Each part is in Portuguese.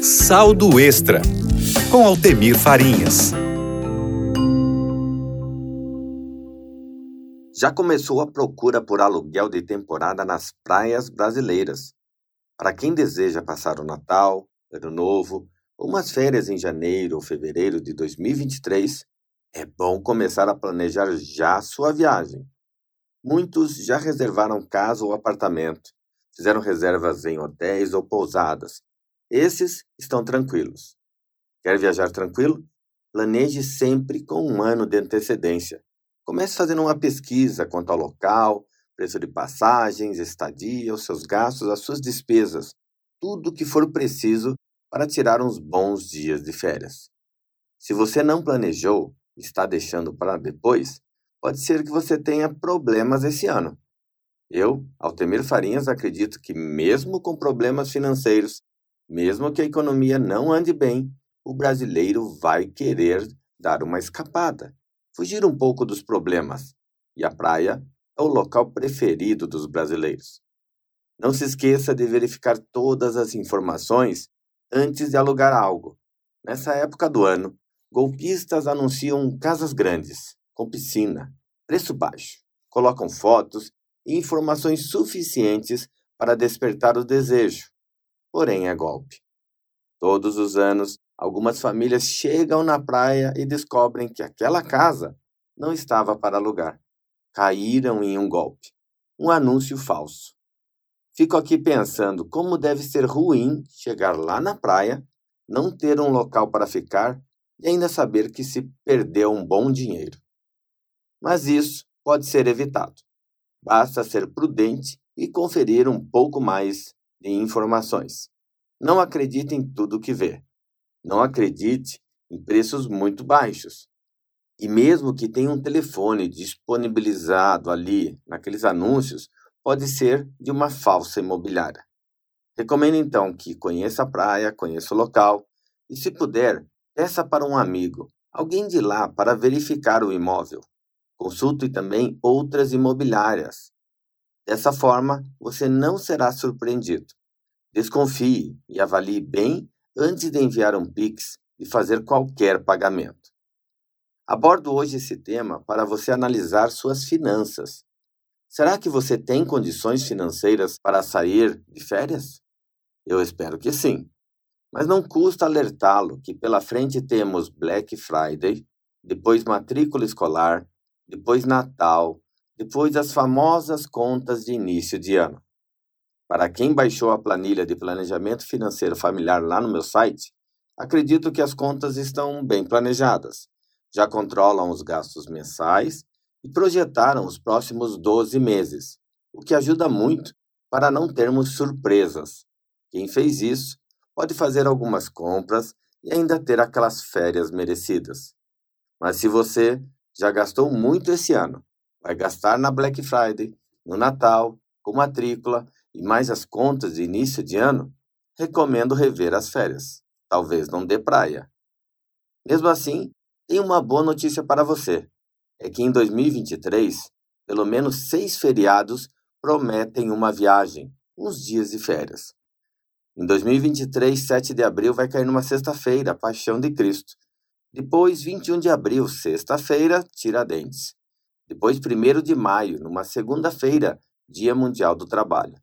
Saldo Extra, com Altemir Farinhas. Já começou a procura por aluguel de temporada nas praias brasileiras. Para quem deseja passar o Natal, Ano Novo ou umas férias em janeiro ou fevereiro de 2023, é bom começar a planejar já sua viagem. Muitos já reservaram casa ou apartamento, fizeram reservas em hotéis ou pousadas. Esses estão tranquilos. Quer viajar tranquilo? Planeje sempre com um ano de antecedência. Comece fazendo uma pesquisa quanto ao local, preço de passagens, estadia, os seus gastos, as suas despesas, tudo o que for preciso para tirar uns bons dias de férias. Se você não planejou e está deixando para depois, pode ser que você tenha problemas esse ano. Eu, Altemir Farinhas, acredito que mesmo com problemas financeiros, mesmo que a economia não ande bem, o brasileiro vai querer dar uma escapada, fugir um pouco dos problemas. E a praia é o local preferido dos brasileiros. Não se esqueça de verificar todas as informações antes de alugar algo. Nessa época do ano, golpistas anunciam casas grandes, com piscina, preço baixo, colocam fotos e informações suficientes para despertar o desejo. Porém, é golpe. Todos os anos, algumas famílias chegam na praia e descobrem que aquela casa não estava para alugar. Caíram em um golpe, um anúncio falso. Fico aqui pensando como deve ser ruim chegar lá na praia, não ter um local para ficar e ainda saber que se perdeu um bom dinheiro. Mas isso pode ser evitado. Basta ser prudente e conferir um pouco mais de informações. Não acredite em tudo que vê. Não acredite em preços muito baixos. E mesmo que tenha um telefone disponibilizado ali naqueles anúncios, pode ser de uma falsa imobiliária. Recomendo então que conheça a praia, conheça o local e, se puder, peça para um amigo, alguém de lá, para verificar o imóvel. Consulte também outras imobiliárias. Dessa forma, você não será surpreendido. Desconfie e avalie bem antes de enviar um Pix e fazer qualquer pagamento. Abordo hoje esse tema para você analisar suas finanças. Será que você tem condições financeiras para sair de férias? Eu espero que sim. Mas não custa alertá-lo que pela frente temos Black Friday, depois matrícula escolar, depois Natal, depois as famosas contas de início de ano. Para quem baixou a planilha de planejamento financeiro familiar lá no meu site, acredito que as contas estão bem planejadas. Já controlam os gastos mensais e projetaram os próximos 12 meses, o que ajuda muito para não termos surpresas. Quem fez isso pode fazer algumas compras e ainda ter aquelas férias merecidas. Mas se você já gastou muito esse ano, vai gastar na Black Friday, no Natal, com matrícula e mais as contas de início de ano, recomendo rever as férias. Talvez não dê praia. Mesmo assim, tem uma boa notícia para você. É que em 2023, pelo menos 6 feriados prometem uma viagem, uns dias de férias. Em 2023, 7 de abril, vai cair numa sexta-feira, Paixão de Cristo. Depois, 21 de abril, sexta-feira, Tiradentes. Depois, 1º de maio, numa segunda-feira, Dia Mundial do Trabalho.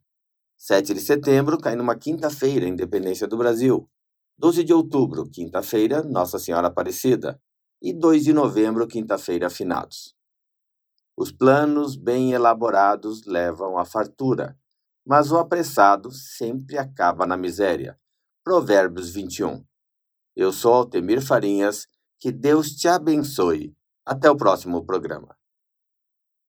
7 de setembro, cai numa quinta-feira, Independência do Brasil. 12 de outubro, quinta-feira, Nossa Senhora Aparecida. E 2 de novembro, quinta-feira, Finados. Os planos bem elaborados levam à fartura, mas o apressado sempre acaba na miséria. Provérbios 21. Eu sou Altemir Farinhas, que Deus te abençoe. Até o próximo programa.